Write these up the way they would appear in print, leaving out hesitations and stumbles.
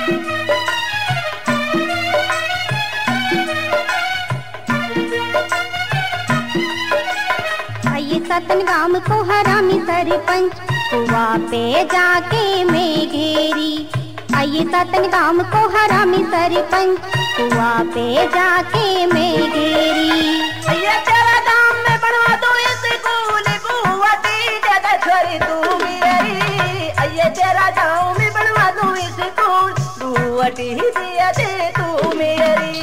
आइए सतन गांव को हरामी सरपंच कुआ पे जाके मैं घेरी। आइए सतन गांव को हरामी सरपंच कुआ पे जाके मैं घेरी। आइए तेरा गांव में बनवा दो स्कूल बुआ ज्यादा छोरी तू मेरी। आइए तेरा गांव में बनवा दो स्कूल बुआ दिया दे तू मेरी।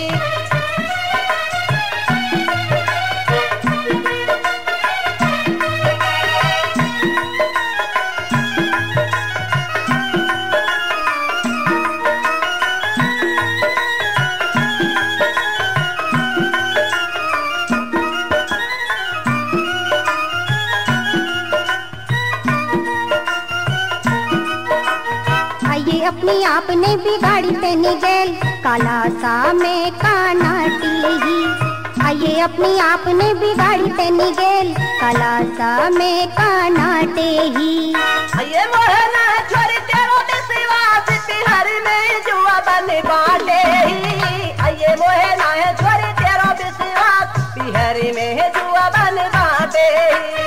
अपनी आपने बिगाड़ी तेनी गैल काला सा में कानाटी ही। आइए अपनी आपने बिगाड़ी तेनी गैल काला सा में कानाटे ही। आइए मोहना छोरी तेरो विश्वास बिहार में जुआ बन बाटे ही। आइए मोहना छोरी तेरो विश्वास बिहार में जुआ बन बाटे ही।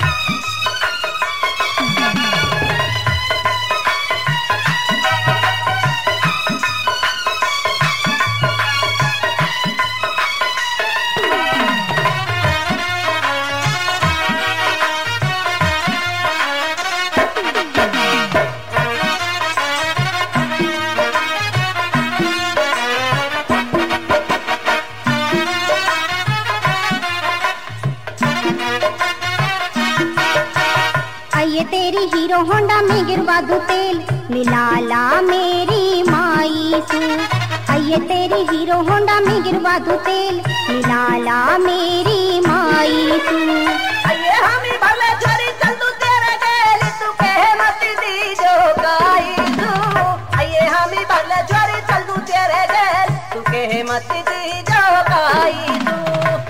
आइए तेरी हीरो होंडा में गिरवा दूं तेल मिलाला मेरी माई सू। आइए तेरी हीरो होंडा में गिरवा दूं तेल मिलाला मेरी माई सू। आइए हम भले छोरी चल तू तेरे गैल तू कहे मत दी जो गाई तू। आइए हम भले छोरी चल तू तेरे गैल तू कहे मत दी जो गाई तू।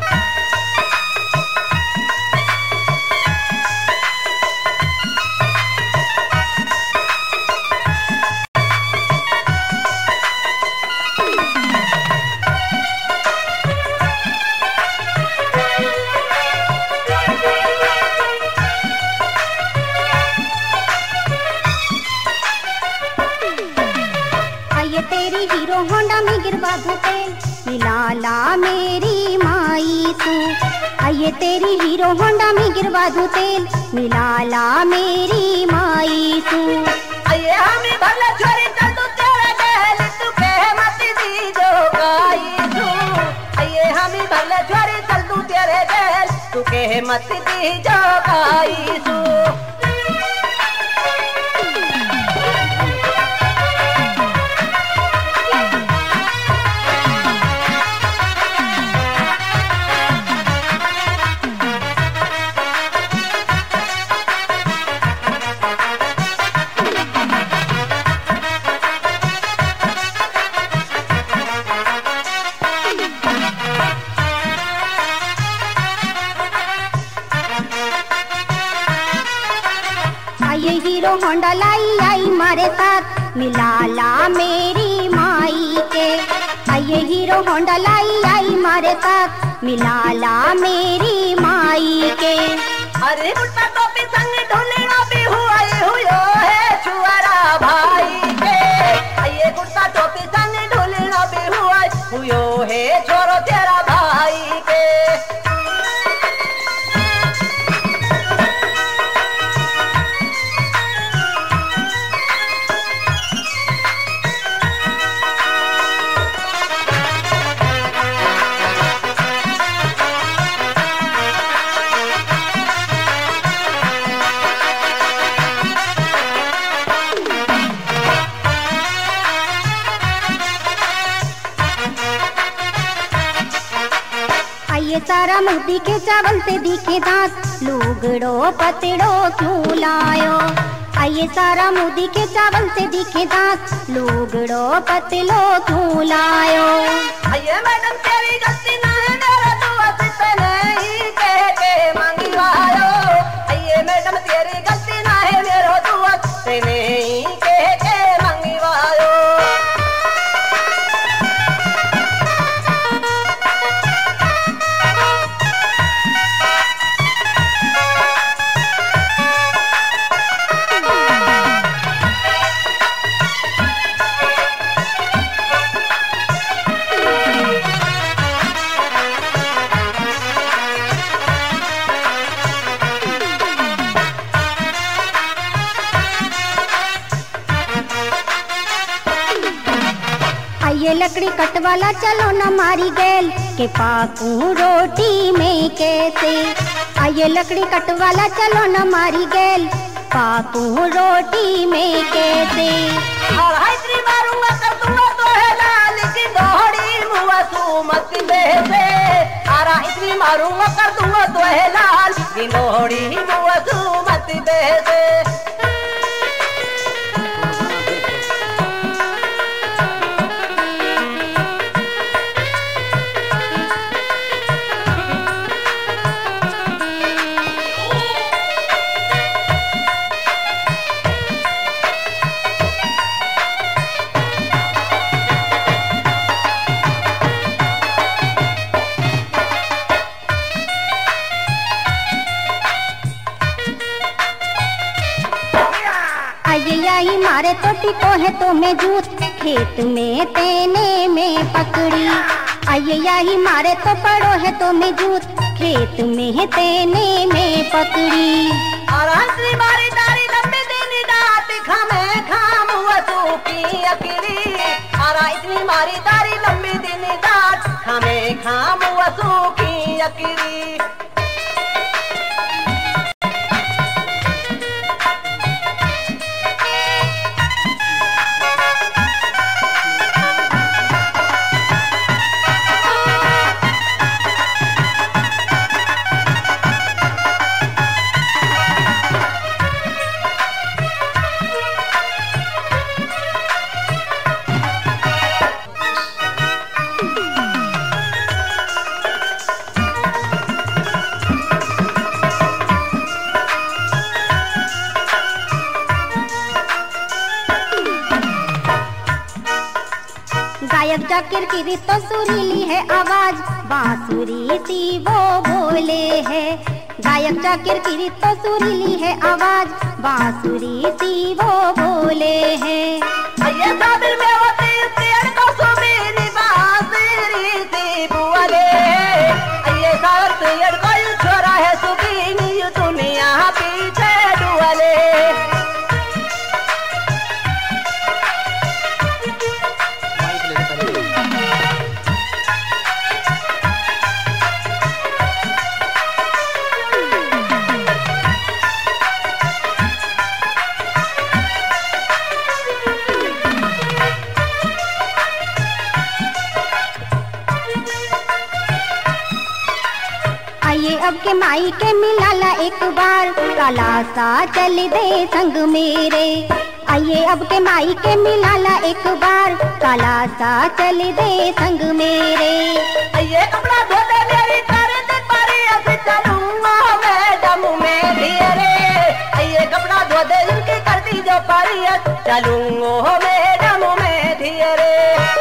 तेरी हीरो होंडा में गिरवा दूं तेल मिलाला मेरी माई तू। आइए तेरी हीरो होंडा में गिरवा दूं तेल मिलाला मेरी माई तू। आइए हम भले छोरी चल तू तेरे गैल तू कहे मत दी जो गाई तू। आइए हम भले छोरी चल तू तेरे गैल तू कहे मत दी जो गाई तू। आइए हीरो होंडा लाई आई मारे साथ मिलाला मेरी माई के। आइए हीरो होंडा लाई आई मारे साथ मिलाला मेरी माई के। अरे कुर्ता टोपी संग ढोलना भी हुआ है छुआरा भाई के। आइए कुर्ता टोपी संग ढोलना भी हुआ है छोरो तेरा भाई के। आइए सारा मुंह दिखे चावल से दिखे दांत लुगड़ो पतड़ो क्यों लायो। आइए सारा मुंह दिखे चावल से दिखे दांत लुगड़ो पतलो क्यों लायो। आइए मैडम तेरी गलती ना है मेरा दुआ से नहीं कह के मंगवायो। आइए मैडम तेरी गलती ना है मेरा दुआ से नहीं कह के मंगवायो। आइए लकड़ी कट वाला चलो न मारी गैल के पाकू रोटी में कैसे। आइए लकड़ी कट वाला चलो न मारी गैल पाकू रोटी में कैसे। हड़ाई मारूंगा कर दूंगा तो है ना, लेकिन दोहरी मुआ सुमत बेसे। इतनी मारूंगा कर दूंगा तो है लाल, दोहरी मुआ सुमत बेसे। यही मारे तो टिको है तो मैं जूत खेत में तेने में पकड़ी। आइए यही मारे तो पड़ो है तो मैं जूत खेत में तेने में पकड़ी। हंसी मारी तारी लंबी दिन दात खामे खाम वसू की अकड़ी। इतनी मारी तारी लंबी दिन दात खामे खाम वसू की अकड़ी। गायक जाकिर की तो सुरीली है आवाज बांसुरी सी वो बोले है। गायक जाकिर की तो सुरीली है आवाज बांसुरी सी वो बोले है। ये साबिर में होती तेरे को सुबीनी बांसुरी सी बोले। ये साबिर तेरे को यू छोरा है सुबीनी यू दुनिया पीछे डुअले। आइए अब के माई के मिलाला एक बार काला सा चल दे संग मेरे। आइए अब के माई के मिलाला एक बार काला सा चल दे संग मेरे। ये कपड़ा धोते मेरी कर दे पारी ऐसे चलूंगा मैडम में धीरे। ये कपड़ा धोते इनकी करती जो पारी चलूंगा मैडम में धीरे।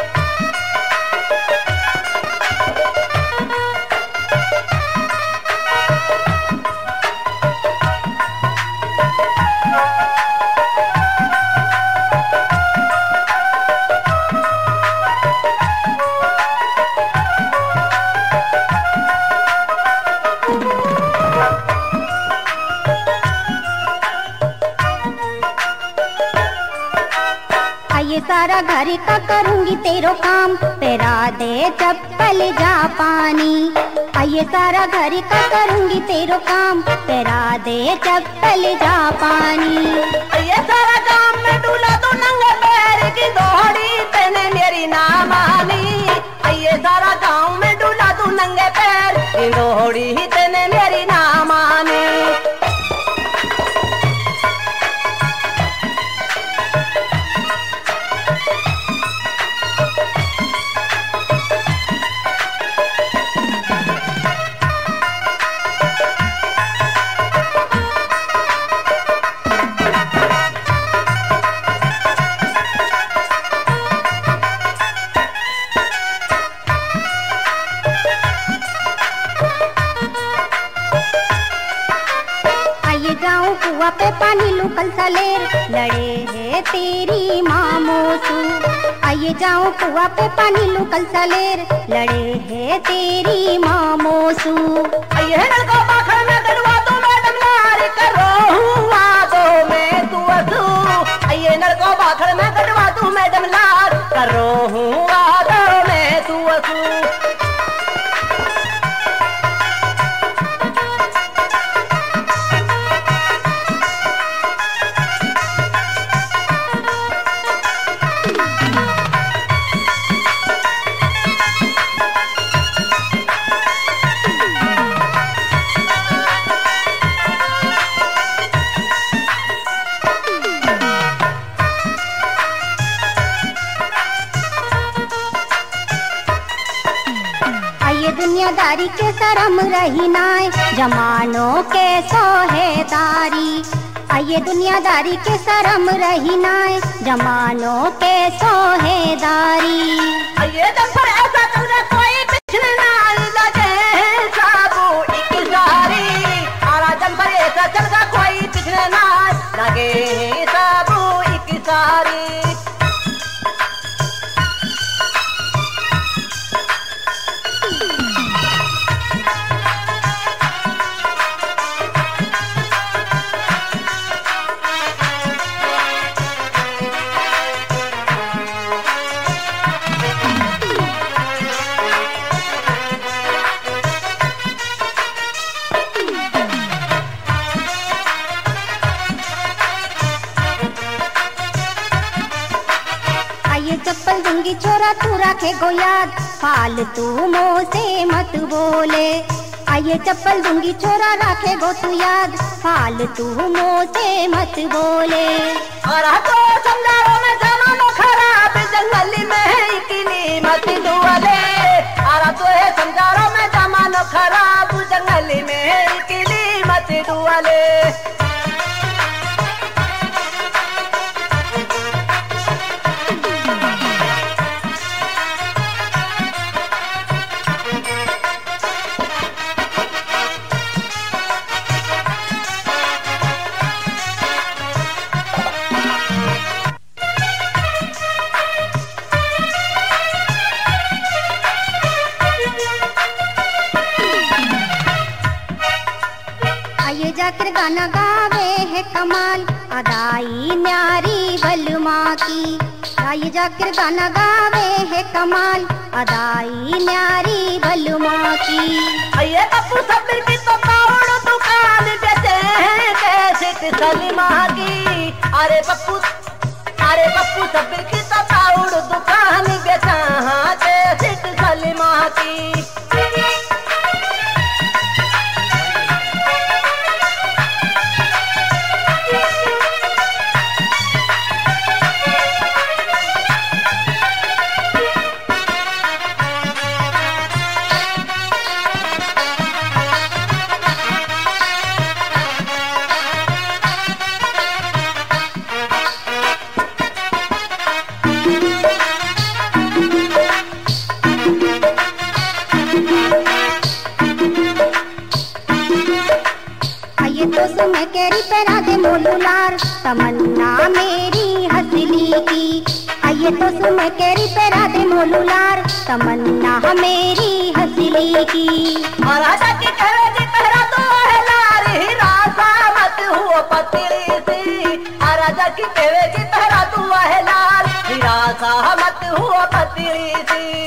आइए सारा घर का करूंगी तेरो काम तेरा दे चप्पल जा पानी। आइए सारा घर का करूंगी तेरो काम तेरा दे चप्पल जा पानी। ये सारा काम में डूला तो नंगे पैर की दोहरी तेने मेरी ना मानी। ये सारा गाँव में डूला तू नंगे पैर की दोहरी तेने मेरी ना मानी। जाऊं कुआ पे पानी लूं कल सलेर लड़े है तेरी मामोसू। आइए जाऊं कुआ पे पानी लूं कल सलेर लड़े है तेरी मामोसू। ये नलको पाखड़ में गड़वा दो मैडम नारी करो हुआ दो मैं तू असू। ये नलको पाखड़ में गड़वा दो मैडम नार करो हुआ दुनियादारी के शर्म रही नाय, जमानों के सोहेदारी। आइए दुनियादारी के शर्म रही नाय, जमानों के सोहेदारी। आइए दम पर ऐसा चल रहा कोई पिछले ना लगे साबू एक सारी। आरा दम पर ऐसा चल रहा कोई पिछले ना लगे साबू एक सारी। चप्पल दूंगी छोरा तू रखे गो याद, फालतू मुँह से मत बोले। आइए चप्पल दूंगी छोरा रखे गो तू याद, फालतू मुँह से मत बोले। और तो समझारो में जमानो खराब, जंगली में इतनी मत दुआले। और तो है समझारो में जमानो खराब, जंगली में इतनी मत दुआले। आइए जाकर गाना गावे है कमाल, अदाई न्यारी बलमा की। आइए जाकर गाना गावे है कमाल, अदाई न्यारी बलमा की। आइए पप्पू सबीर की तो पाउड दुकान बेचे हैं कैसे सलीमा की। अरे पप्पू सबीर की तो पाउड दुकान बेचा हाँ कैसे सलीमा की। में केरी पहना दे मोलूलार, तमन्ना मेरी हंसली की। आइए तो सुमे केरी पहना दे मोलूलार, तमन्ना मेरी हंसली की। और राजा की करेगी पहरा तो है लार, राजा मत हुआ पतली सी। और राजा की करेगी पहरा तो है लार, राजा मत हुआ पतली सी।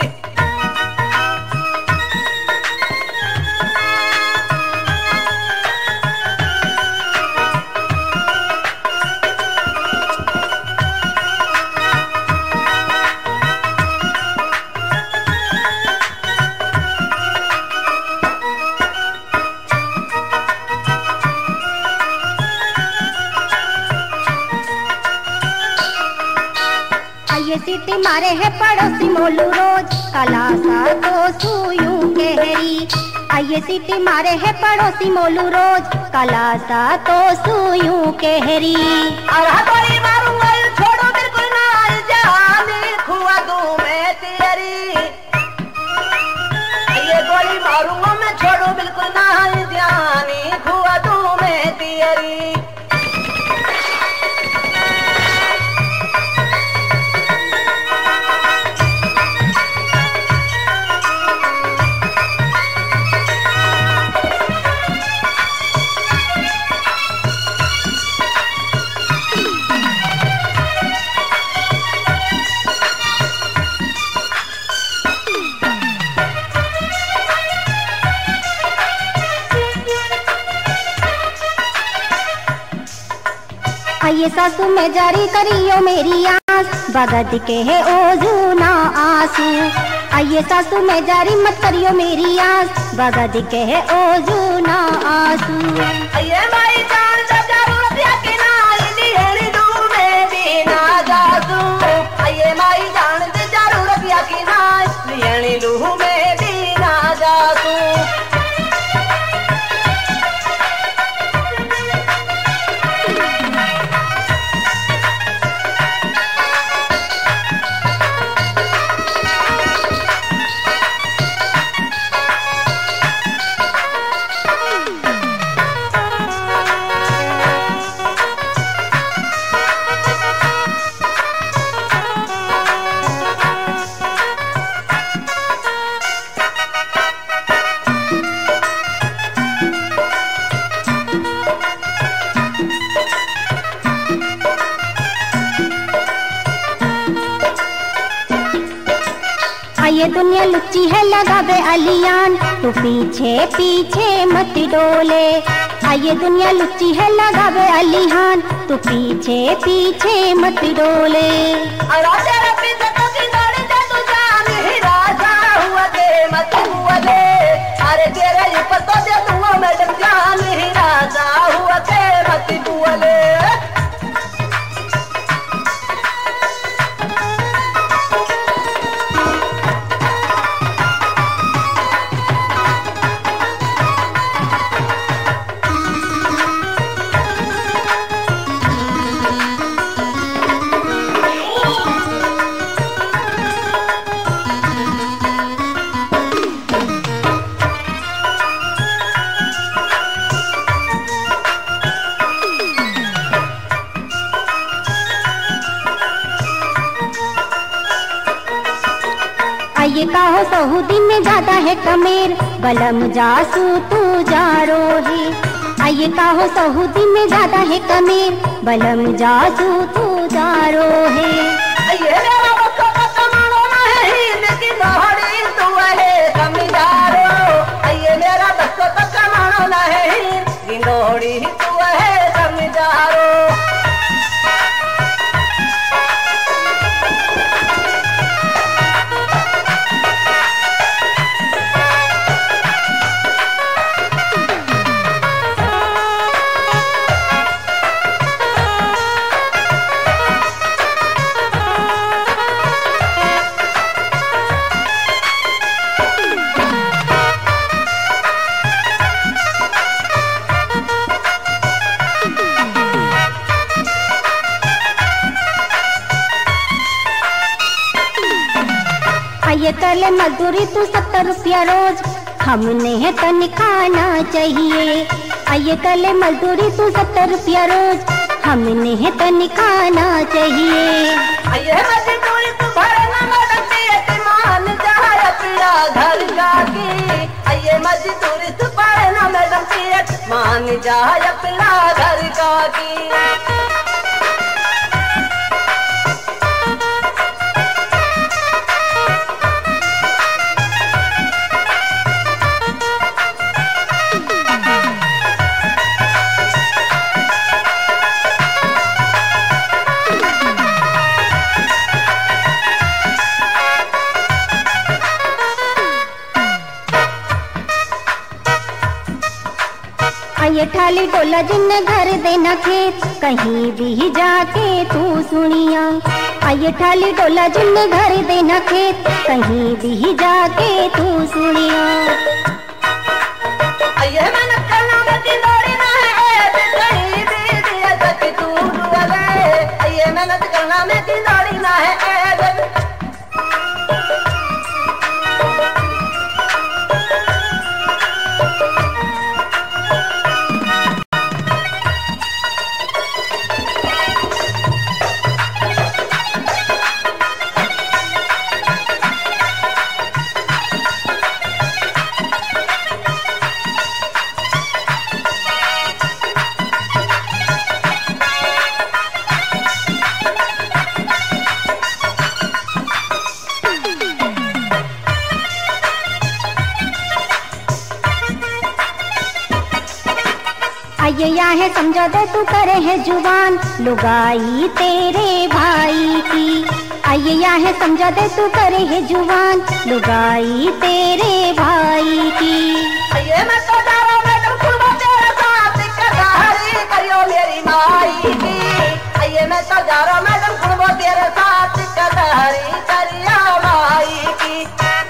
ये सीटी मारे है पड़ोसी मोलू रोज, कला सा तो सुयूं कहरी। आइए सीटी मारे है पड़ोसी मोलू रोज, कला सा तो सुयूं कहरी। और गोली मारूंगा छोड़ो बिल्कुल ना, जाने खुआ दूं मैं तेरी। ये गोली मारूंगा मैं छोड़ो बिल्कुल ना, जाने खुआ दूं मैं तेरी। आइए सासू में जारी करियो मेरी आस, बगद के है ओजू ना आंसू। आइए सासू में जारी मत करियो मेरी आस, बगद के है ओजू ना आंसू। आइए माई जान जब जरूरत या कि ना, इन्हीं दूर में भी ना जादू। आइए माई जान जब जरूरत या कि ना, इन्हीं दूर में भी ना जादू। ये दुनिया लुच्ची है लगावे अलियान, तू पीछे पीछे मत डोले। ये दुनिया लुच्ची है लगावे अलियान, तू पीछे पीछे मत डोले। अरे तेरे ऊपर तो दे दूंगा मैडम जान ही राजा हुआ के मत बोले। ये काहो सऊदी में ज्यादा है कमेर, बलम जासू तू जा रोहे। ये काहो सऊदी में ज्यादा है कमेर, बलम जासू तू जा रोहे। ये मेरा बच्चा का कमानो नहीं लेकिन नहरी तू है समझारो। ये मेरा बच्चा का कमानो नहीं गिंडोड़ी तू है समझारो। ये तले मजदूरी तू 70 रुपया रोज, हमने है तन खाना चाहिए। ये तले मजदूरी तू 70 रुपया रोज, हमने है तन खाना चाहिए। ये मजदूरी तू भरना मदती मान जाए अपना घर का की। ये मजदूरी तू भरना मदती मान जाए अपना घर का की। ये ठाली टोला जिन घर देना खेत, कहीं भी जाके तू सुनिया। ये ठाली टोला जिन घर देना खेत, कहीं भी जाके तू सुनिया। ये मन करना में दौड़ी ना है कहीं भी दिया तक तू डूबे। ये मेहनत करना में दौड़ी ना है। ये या है समझा दे तू करे है जुबान, लुगाई तेरे भाई की। ये या है समझा दे तू करे है जुबान, लुगाई तेरे भाई की। ये मैं तो दारा में तुम तेरे साथ कदारी करियो मेरी माई की। ये मैं तो दारा में तुम तेरे साथ कदारी करियो माई की।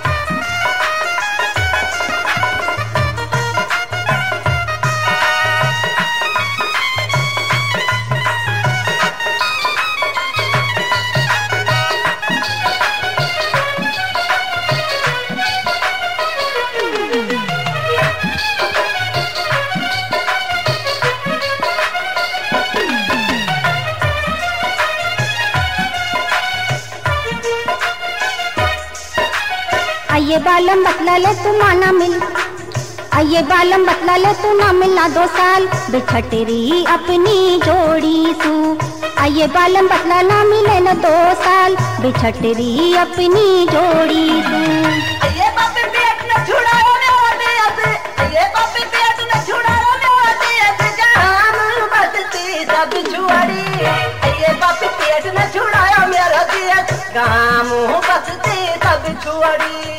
ये बालम बतला ले तू माना मिल। ये बालम बतला ले तू ना मिला 2 साल, बिछट रही अपनी जोड़ी तू। आइए बालम बतला ना मिले न 2 साल बिछट रही अपनी जोड़ी तू। ये बापी पेट न छुड़ाओ ने होते ऐसे, ये बापी पेट न छुड़ाओ ने होते ऐसे, जान बसती सब छुड़ी। ये बापी पेट न छुड़ाओ मेरा दिया, गाम बसती सब छुड़ी।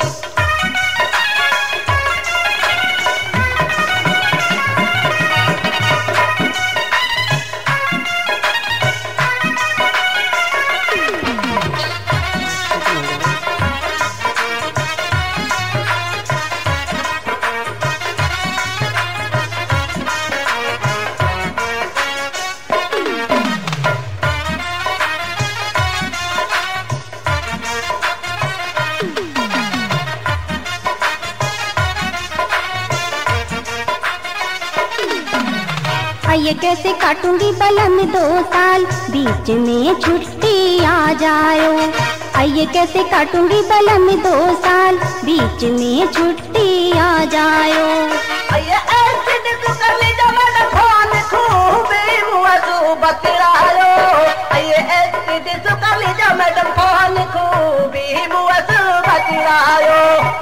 आइए कैसे काटूंगी बलम 2 साल बीच में छुट्टी आ जाओ। आइए कैसे काटूंगी बलम 2 साल बीच में छुट्टी आ जाओ। ये ऐसे दिल कर ले जब मैं फोन खूबे मुझे बतलायो। ये ऐसे दिल कर ले जब मैं फोन खूबे मुझे बतलायो।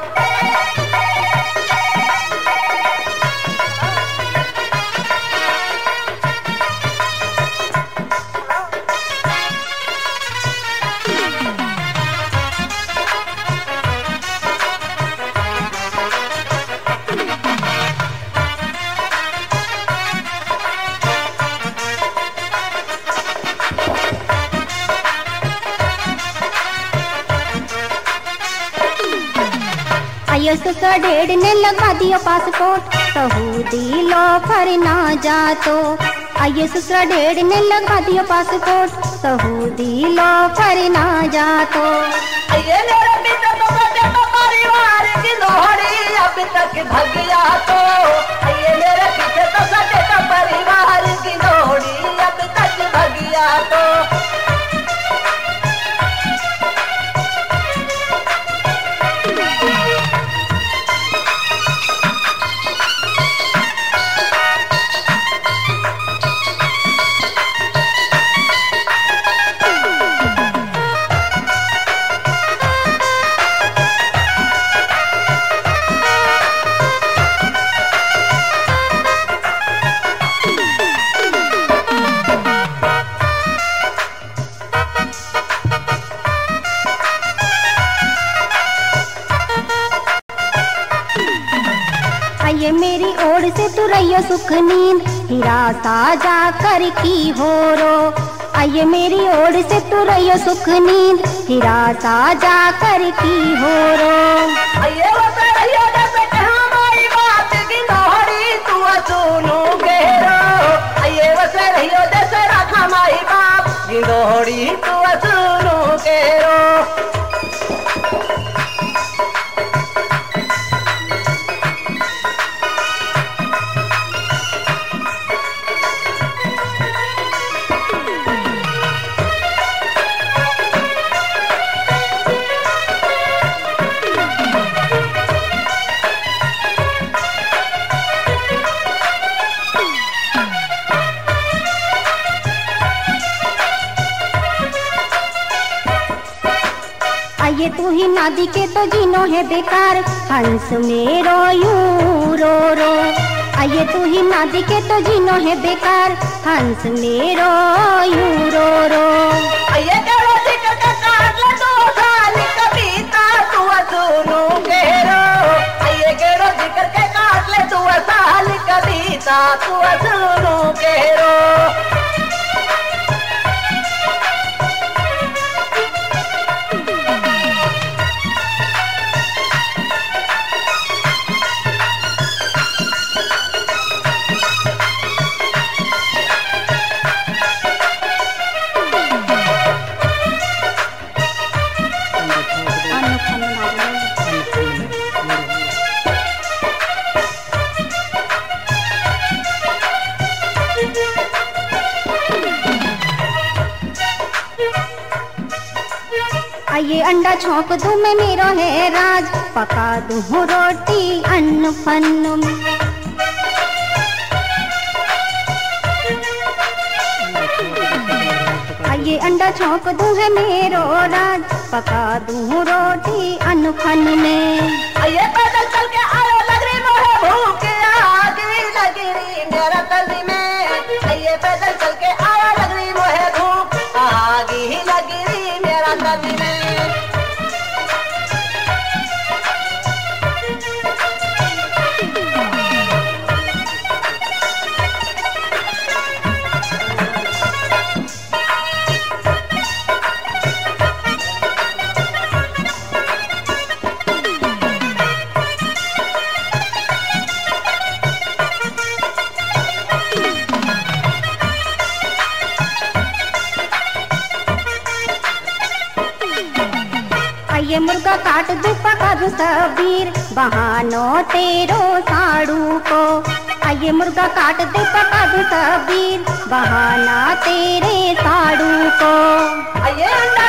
आइए ससुर डेढ़ ने लगवा दियो पासपोर्ट सऊदी लो पर ना जा तो। आइए ससुर डेढ़ ने लगवा दियो पासपोर्ट सऊदी लो पर ना जा तो। ये मेरे पीछे तो बचे तो परिवार की लोहड़ी अब तक भगिया तो। ये मेरे पीछे तो बचे तो परिवार की लोहड़ी अब तक भगिया तो। आइए मेरी ओर से तू रहियो सुख नींद हीरा साजा कर की हो रो। आइए मेरी ओर से तू रहियो सुख नींद हीरा साजा कर की हो रो। ये रहियो जैसे हमारी बात की लोहड़ी तू सुनो गेरो। ये रहियो जैसे रखा माई बाप की लोहड़ी तू सुनो गेरो। आइए तू ही नादी के तो जीनो है बेकार हंस मेरो यूं रो रो। आइए तू ही नादी के तो जीनो है बेकार हंस मेरो यूं रो रो। ये करो जिक्र का काट ले 2 साल कविता तू सुनो गेरो। ये करो जिक्र के काट ले 2 साल कविता तू सुनो गेरो। आइए अंडा छोंक दूं मैं मेरो है राज पका दूं रोटी अन्न फन्न में। आइए अंडा छौंक दूं है मेरो राज, पका दूं रोटी अनफन में। आइए पैदल चल के आयो लगरी मोहे भूख, आगी लगरी मेरा गली में। आइए पैदल चल के आयो लगरी मोहे भूख, आगी लगरी मेरा गली में। आइए मुर्गा काट दूं पका दूं सबीर, बहानो तेरो साड़ू को। आइए मुर्गा काट दे पका दूं सबीर, बहाना तेरे साड़ू को। आइए